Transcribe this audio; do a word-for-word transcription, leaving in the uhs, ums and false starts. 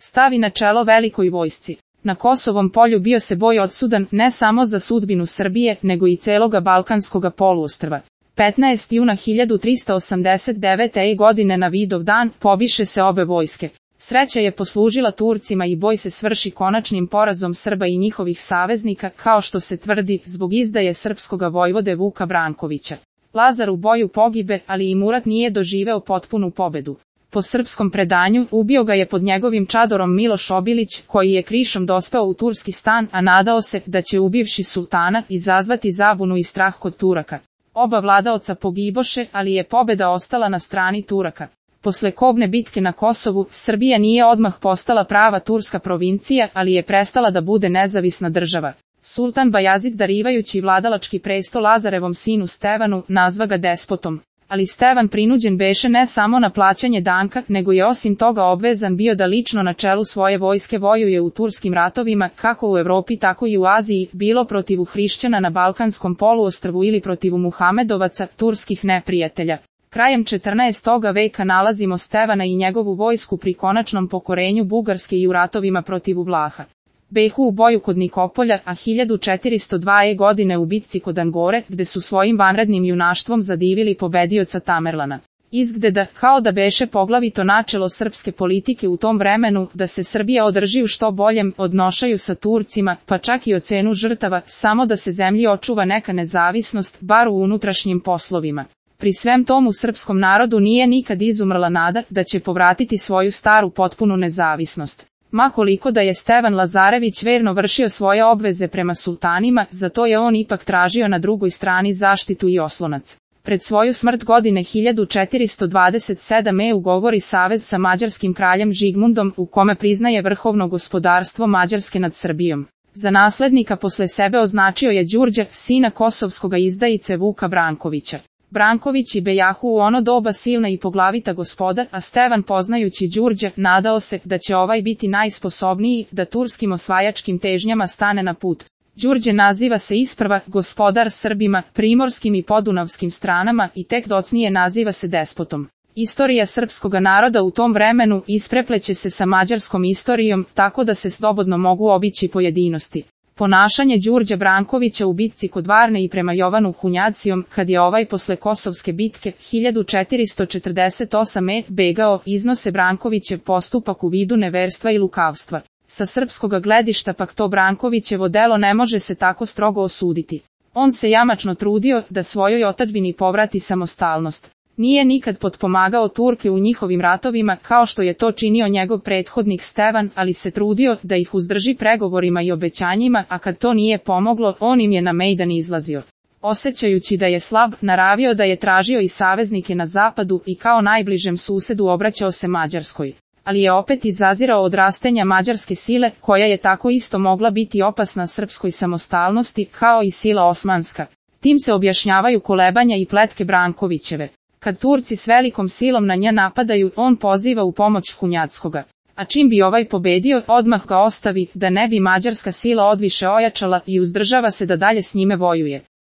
stavi na čelo velikoj vojsci. Na Kosovom polju bio se boj odsudan ne samo za sudbinu Srbije, nego i celoga Balkanskoga poluostrva. petnaestog juna hiljadu trista osamdeset devete. godine na Vidovdan pobiše se obe vojske. Sreća je poslužila Turcima i boj se svrši konačnim porazom Srba i njihovih saveznika, kao što se tvrdi, zbog izdaje srpskoga vojvode Vuka Brankovića. Lazar u boju pogibe, ali i Murat nije doživeo potpunu pobedu. Po srpskom predanju, ubio ga je pod njegovim čadorom Miloš Obilić, koji je krišom dospeo u turski stan, a nadao se da će ubivši sultana izazvati zabunu i strah kod Turaka. Oba vladaoca pogiboše, ali je pobeda ostala na strani Turaka. Posle kobne bitke na Kosovu, Srbija nije odmah postala prava turska provincija, ali je prestala da bude nezavisna država. Sultan Bajazid, darivajući vladalački presto Lazarevom sinu Stevanu, nazva ga despotom. Ali Stevan prinuđen beše ne samo na plaćanje danka, nego je osim toga obvezan bio da lično na čelu svoje vojske vojuje u turskim ratovima, kako u Evropi tako i u Aziji, bilo protiv hrišćana na Balkanskom poluostrvu ili protiv Muhamedovaca, turskih neprijatelja. Krajem četrnaestog veka nalazimo Stevana i njegovu vojsku pri konačnom pokorenju Bugarske i u ratovima protiv Vlaha. Behu u boju kod Nikopolja, a hiljadu četiristo druge. godine u bitci kod Angore, gde su svojim vanrednim junaštvom zadivili pobedioca Tamerlana. Izgleda, kao da beše poglavito načelo srpske politike u tom vremenu, da se Srbija održi u što boljem odnošaju sa Turcima, pa čak i o cenu žrtava, samo da se zemlji očuva neka nezavisnost, bar u unutrašnjim poslovima. Pri svem tomu srpskom narodu nije nikad izumrla nada da će povratiti svoju staru potpunu nezavisnost. Ma koliko da je Stevan Lazarević verno vršio svoje obveze prema sultanima, zato je on ipak tražio na drugoj strani zaštitu i oslonac. Pred svoju smrt godine hiljadu četiristo dvadeset sedme. ugovori savez sa mađarskim kraljem Žigmundom, u kome priznaje vrhovno gospodarstvo Mađarske nad Srbijom. Za naslednika posle sebe označio je Đurđa, sina kosovskoga izdajice Vuka Brankovića. Branković i bejahu u ono doba silna i poglavita gospoda, a Stevan, poznajući Đurđa, nadao se da će ovaj biti najsposobniji da turskim osvajačkim težnjama stane na put. Đurđe naziva se isprva gospodar Srbima, primorskim i podunavskim stranama i tek docnije naziva se despotom. Istorija srpskoga naroda u tom vremenu isprepleće se sa mađarskom istorijom, tako da se slobodno mogu obići pojedinosti. Ponašanje Đurđa Brankovića u bitci kod Varne i prema Jovanu Hunjacijom, kad je ovaj posle Kosovske bitke hiljadu četiristo četrdeset osme. begao, iznose Brankovićev postupak u vidu neverstva i lukavstva. Sa srpskoga gledišta pak to Brankovićevo delo ne može se tako strogo osuditi. On se jamačno trudio da svojoj otadžbini povrati samostalnost. Nije nikad potpomagao Turke u njihovim ratovima, kao što je to činio njegov prethodnik Stevan, ali se trudio da ih uzdrži pregovorima i obećanjima, a kad to nije pomoglo, on im je na mejdan izlazio. Osjećajući da je slab, naravio da je tražio i saveznike na zapadu i kao najbližem susedu obraćao se Mađarskoj. Ali je opet izazirao odrastenja mađarske sile, koja je tako isto mogla biti opasna srpskoj samostalnosti, kao i sila osmanska. Tim se objašnjavaju kolebanja i pletke Brankovićeve. Kad Turci s velikom silom na nja napadaju, on poziva u pomoć Hunjackoga. A čim bi ovaj pobedio, odmah ga ostavi, da ne bi mađarska sila odviše ojačala i uzdržava se da dalje s njime vojuje.